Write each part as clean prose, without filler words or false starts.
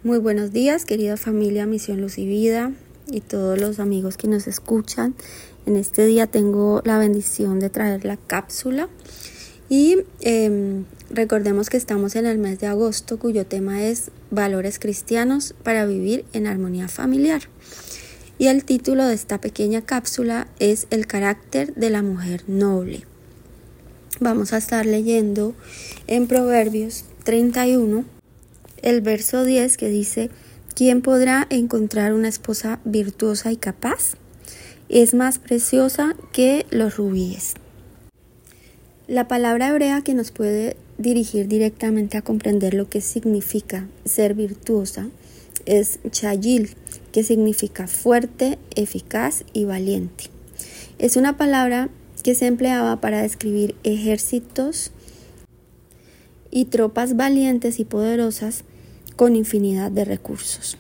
Muy buenos días, querida familia Misión Luz y Vida y todos los amigos que nos escuchan. En este día tengo la bendición de traer la cápsula y recordemos que estamos en el mes de agosto, cuyo tema es Valores cristianos para vivir en armonía familiar. Y el título de esta pequeña cápsula es El carácter de la mujer noble. Vamos a estar leyendo en Proverbios 31, el verso 10 que dice: ¿Quién podrá encontrar una esposa virtuosa y capaz? Es más preciosa que los rubíes. La palabra hebrea que nos puede dirigir directamente a comprender lo que significa ser virtuosa es chayil, que significa fuerte, eficaz y valiente. Es una palabra que se empleaba para describir ejércitos y tropas valientes y poderosas con infinidad de recursos.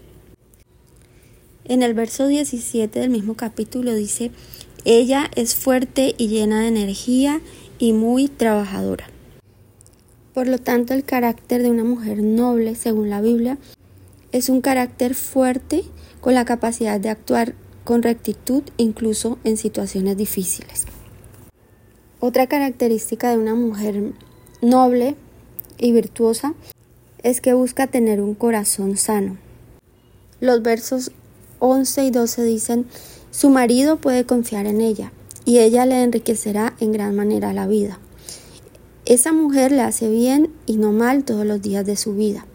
En el verso 17 del mismo capítulo dice: ella es fuerte y llena de energía y muy trabajadora. Por lo tanto, el carácter de una mujer noble, según la Biblia, es un carácter fuerte con la capacidad de actuar con rectitud incluso en situaciones difíciles. Otra característica de una mujer noble y virtuosa es que busca tener un corazón sano. Los versos 11 y 12 dicen: su marido puede confiar en ella y ella le enriquecerá en gran manera la vida. Esa mujer le hace bien y no mal todos los días de su vida.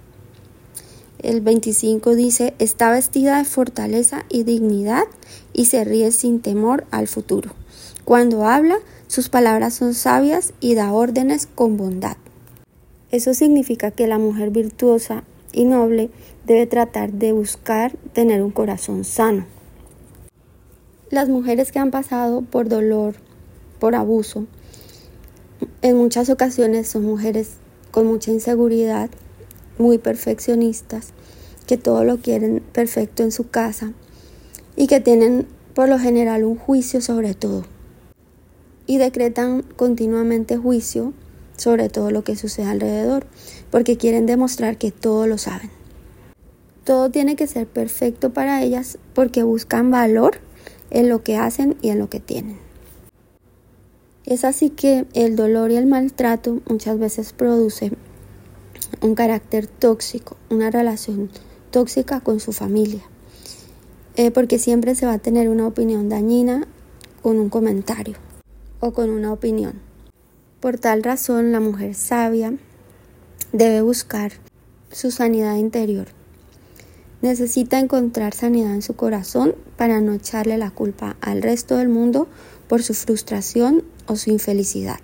El 25 dice: está vestida de fortaleza y dignidad y se ríe sin temor al futuro. Cuando habla, sus palabras son sabias y da órdenes con bondad. Eso significa que la mujer virtuosa y noble debe tratar de buscar tener un corazón sano. Las mujeres que han pasado por dolor, por abuso, en muchas ocasiones son mujeres con mucha inseguridad, muy perfeccionistas, que todo lo quieren perfecto en su casa y que tienen por lo general un juicio sobre todo y decretan continuamente juicio sobre todo lo que sucede alrededor, porque quieren demostrar que todo lo saben. Todo tiene que ser perfecto para ellas porque buscan valor en lo que hacen y en lo que tienen. Es así que el dolor y el maltrato muchas veces produce un carácter tóxico, una relación tóxica con su familia, porque siempre se va a tener una opinión dañina con un comentario o con una opinión. Por tal razón, la mujer sabia debe buscar su sanidad interior. Necesita encontrar sanidad en su corazón para no echarle la culpa al resto del mundo por su frustración o su infelicidad.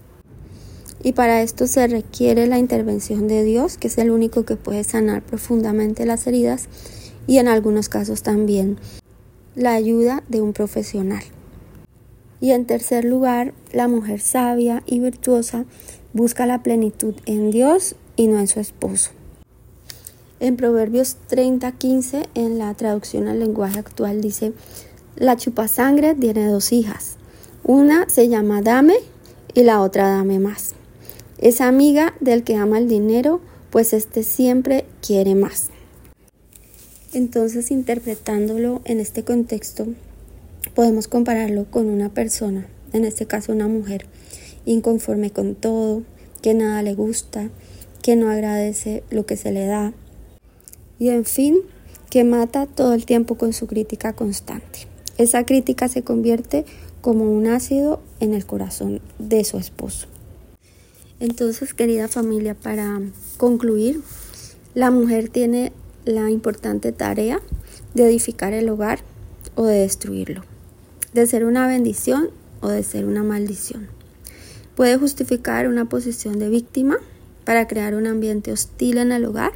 Y para esto se requiere la intervención de Dios, que es el único que puede sanar profundamente las heridas, y en algunos casos también la ayuda de un profesional. Y en tercer lugar, la mujer sabia y virtuosa busca la plenitud en Dios y no en su esposo. En Proverbios 30:15, en la traducción al lenguaje actual, dice: la chupasangre tiene 2 hijas. Una se llama Dame y la otra Dame más. Es amiga del que ama el dinero, pues éste siempre quiere más. Entonces, interpretándolo en este contexto, podemos compararlo con una persona, en este caso una mujer, inconforme con todo, que nada le gusta, que no agradece lo que se le da y en fin, que mata todo el tiempo con su crítica constante. Esa crítica se convierte como un ácido en el corazón de su esposo. Entonces, querida familia, para concluir, la mujer tiene la importante tarea de edificar el hogar o de destruirlo, de ser una bendición o de ser una maldición. Puede justificar una posición de víctima para crear un ambiente hostil en el hogar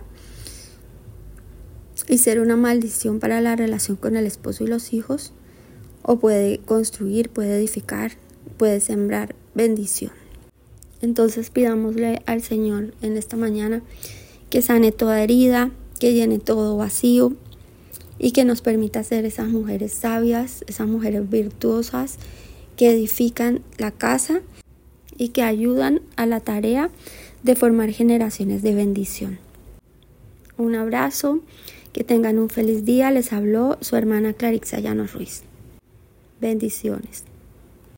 y ser una maldición para la relación con el esposo y los hijos, o puede construir, puede edificar, puede sembrar bendición. Entonces pidámosle al Señor en esta mañana que sane toda herida, que llene todo vacío y que nos permita ser esas mujeres sabias, esas mujeres virtuosas que edifican la casa y que ayudan a la tarea de formar generaciones de bendición. Un abrazo, que tengan un feliz día. Les habló su hermana Clarixa Llanos Ruiz. Bendiciones.